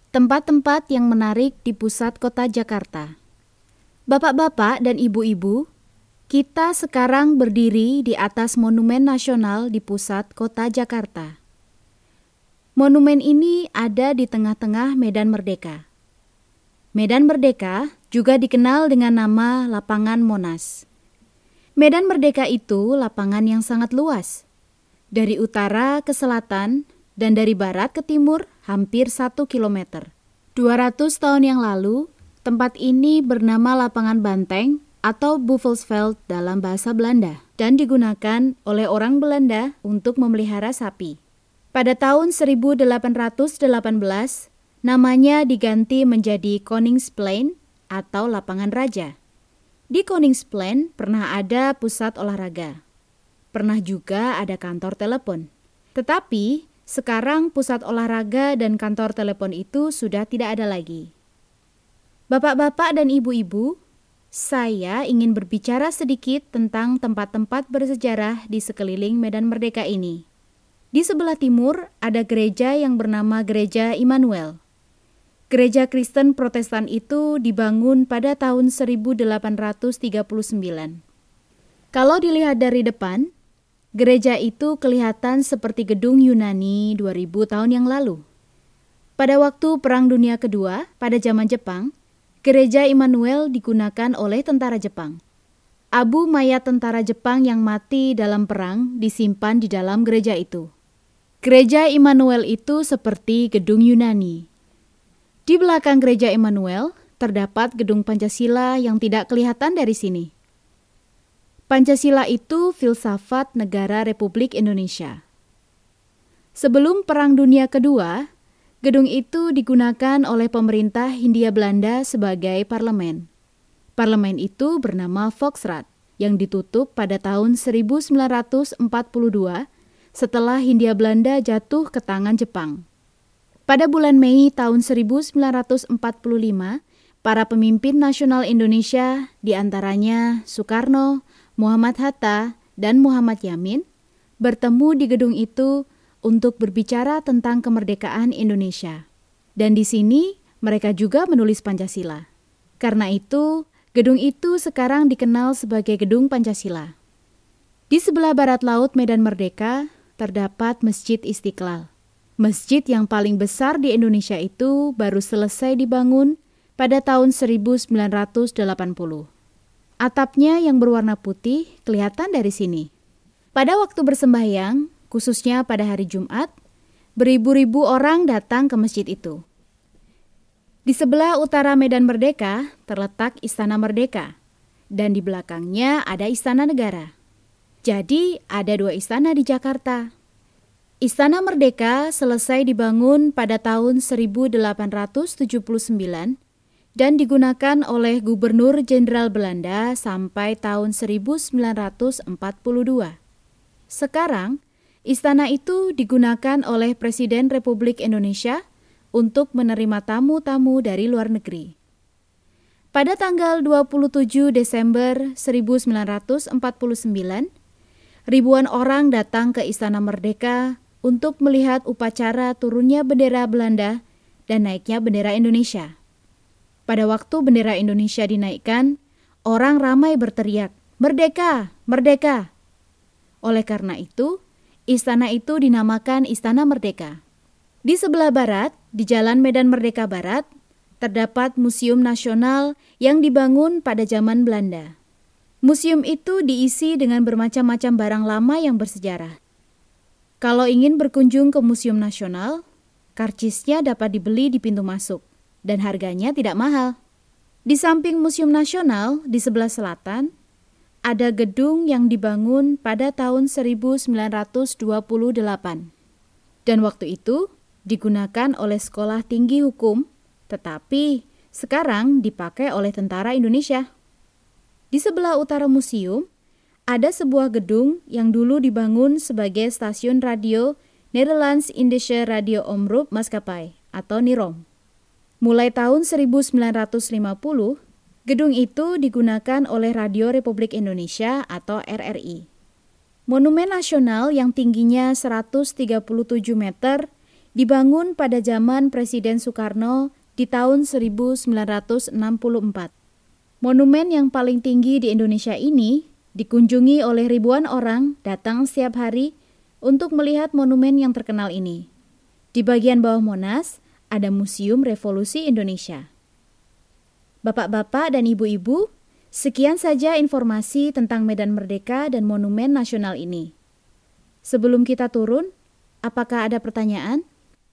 Tempat-tempat yang menarik di pusat kota Jakarta. Bapak-bapak dan ibu-ibu, kita sekarang berdiri di atas Monumen Nasional di pusat kota Jakarta. Monumen ini ada di tengah-tengah Medan Merdeka. Medan Merdeka juga dikenal dengan nama Lapangan Monas. Medan Merdeka itu lapangan yang sangat luas. Dari utara ke selatan dan dari barat ke timur hampir 1 kilometer. 200 tahun yang lalu, tempat ini bernama Lapangan Banteng atau Buffelsveld dalam bahasa Belanda dan digunakan oleh orang Belanda untuk memelihara sapi. Pada tahun 1818, namanya diganti menjadi Koningsplein atau Lapangan Raja. Di Koningsplein pernah ada pusat olahraga. Pernah juga ada kantor telepon. Tetapi sekarang pusat olahraga dan kantor telepon itu sudah tidak ada lagi. Bapak-bapak dan ibu-ibu, saya ingin berbicara sedikit tentang tempat-tempat bersejarah di sekeliling Medan Merdeka ini. Di sebelah timur ada gereja yang bernama Gereja Immanuel. Gereja Kristen Protestan itu dibangun pada tahun 1839. Kalau dilihat dari depan, gereja itu kelihatan seperti gedung Yunani 2000 tahun yang lalu. Pada waktu Perang Dunia Kedua, pada zaman Jepang, Gereja Immanuel digunakan oleh tentara Jepang. Abu mayat tentara Jepang yang mati dalam perang disimpan di dalam gereja itu. Gereja Immanuel itu seperti gedung Yunani. Di belakang Gereja Immanuel terdapat gedung Pancasila yang tidak kelihatan dari sini. Pancasila itu filsafat negara Republik Indonesia. Sebelum Perang Dunia Kedua, gedung itu digunakan oleh pemerintah Hindia Belanda sebagai parlemen. Parlemen itu bernama Volksraad yang ditutup pada tahun 1942 setelah Hindia Belanda jatuh ke tangan Jepang. Pada bulan Mei tahun 1945, para pemimpin nasional Indonesia, diantaranya Soekarno, Muhammad Hatta, dan Muhammad Yamin, bertemu di gedung itu untuk berbicara tentang kemerdekaan Indonesia. Dan di sini mereka juga menulis Pancasila. Karena itu, gedung itu sekarang dikenal sebagai Gedung Pancasila. Di sebelah barat laut Medan Merdeka terdapat Masjid Istiqlal. Masjid yang paling besar di Indonesia itu baru selesai dibangun pada tahun 1980. Atapnya yang berwarna putih kelihatan dari sini. Pada waktu bersembahyang, khususnya pada hari Jumat, beribu-ribu orang datang ke masjid itu. Di sebelah utara Medan Merdeka terletak Istana Merdeka, dan di belakangnya ada Istana Negara. Jadi ada 2 istana di Jakarta. Istana Merdeka selesai dibangun pada tahun 1879 dan digunakan oleh Gubernur Jenderal Belanda sampai tahun 1942. Sekarang, istana itu digunakan oleh Presiden Republik Indonesia untuk menerima tamu-tamu dari luar negeri. Pada tanggal 27 Desember 1949, ribuan orang datang ke Istana Merdeka untuk melihat upacara turunnya bendera Belanda dan naiknya bendera Indonesia. Pada waktu bendera Indonesia dinaikkan, orang ramai berteriak, "Merdeka! Merdeka!" Oleh karena itu, istana itu dinamakan Istana Merdeka. Di sebelah barat, di Jalan Medan Merdeka Barat, terdapat Museum Nasional yang dibangun pada zaman Belanda. Museum itu diisi dengan bermacam-macam barang lama yang bersejarah. Kalau ingin berkunjung ke Museum Nasional, karcisnya dapat dibeli di pintu masuk. Dan harganya tidak mahal. Di samping Museum Nasional, di sebelah selatan, ada gedung yang dibangun pada tahun 1928. Dan waktu itu digunakan oleh Sekolah Tinggi Hukum, tetapi sekarang dipakai oleh Tentara Indonesia. Di sebelah utara museum, ada sebuah gedung yang dulu dibangun sebagai stasiun radio Nederlands-Indische Radio Omroep Maskapai atau NIROM. Mulai tahun 1950, gedung itu digunakan oleh Radio Republik Indonesia atau RRI. Monumen Nasional yang tingginya 137 meter Dibangun pada zaman Presiden Soekarno di tahun 1964. Monumen yang paling tinggi di Indonesia ini dikunjungi oleh ribuan orang datang setiap hari untuk melihat monumen yang terkenal ini. Di bagian bawah Monas ada Museum Revolusi Indonesia. Bapak-bapak dan ibu-ibu, sekian saja informasi tentang Medan Merdeka dan Monumen Nasional ini. Sebelum kita turun, apakah ada pertanyaan?